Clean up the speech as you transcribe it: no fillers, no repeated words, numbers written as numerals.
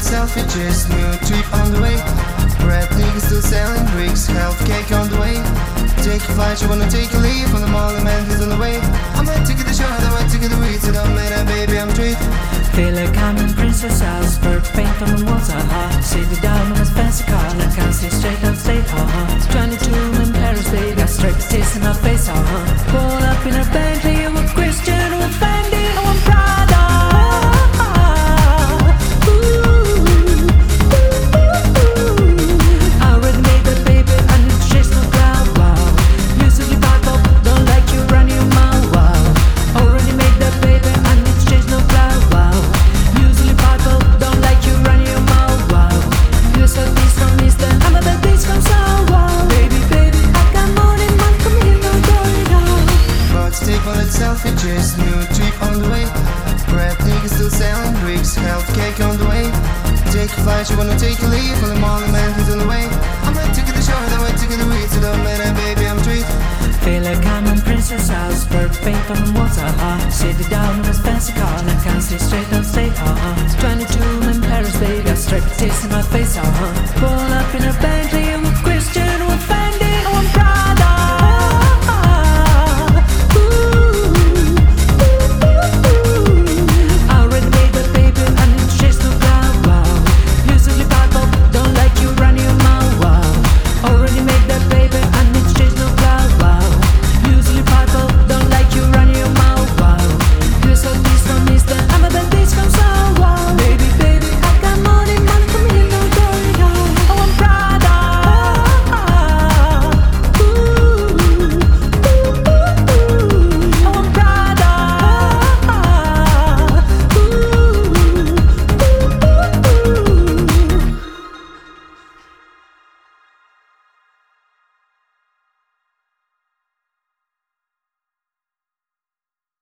itself, it's just new trip on the way. Red niggas still selling bricks, health cake on the way. Take a flight, you wanna take a leave from the mall, the man who's on the way. I might take it to shore, I might take it to weed, so don't matter, baby, I'm treat. Feel like I'm in Princess House, bird paint on the walls are hot. City down on a fancy car, and I can't see straight on state, 22 in Paris, they got straight tears in my face, Pull up in a Bentley, I'm a Christian, I'm a Fendi, I'm a Prada. I already made the paper, I need to chase no cloud, wow. Usually back up, don't like you run your mouth, wow. Already made the paper, I need to chase no cloud, wow. Usually back up, don't like you run your mouth, wow. You said this from Eastern, I'm a bad bitch from South, wow. Baby, baby, I got more than one, come here, no going on. But take on itself, it's just new trip on the way. Red niggas still selling bricks, health cake on the way. Take a flight, you wanna take a leave from the mall, the man who's on the way. I might take it to shore, I might take it to weed, so don't matter, baby, I'm treat. Feel like I'm in Princess House, bird paint on the walls are hot. City down in a fancy car, and I can't see straight on state, 22 in Paris, they got straight tears in my face, Pull up in a Bentley, I'm a Christian, I'm a Fendi, I'm a Prada.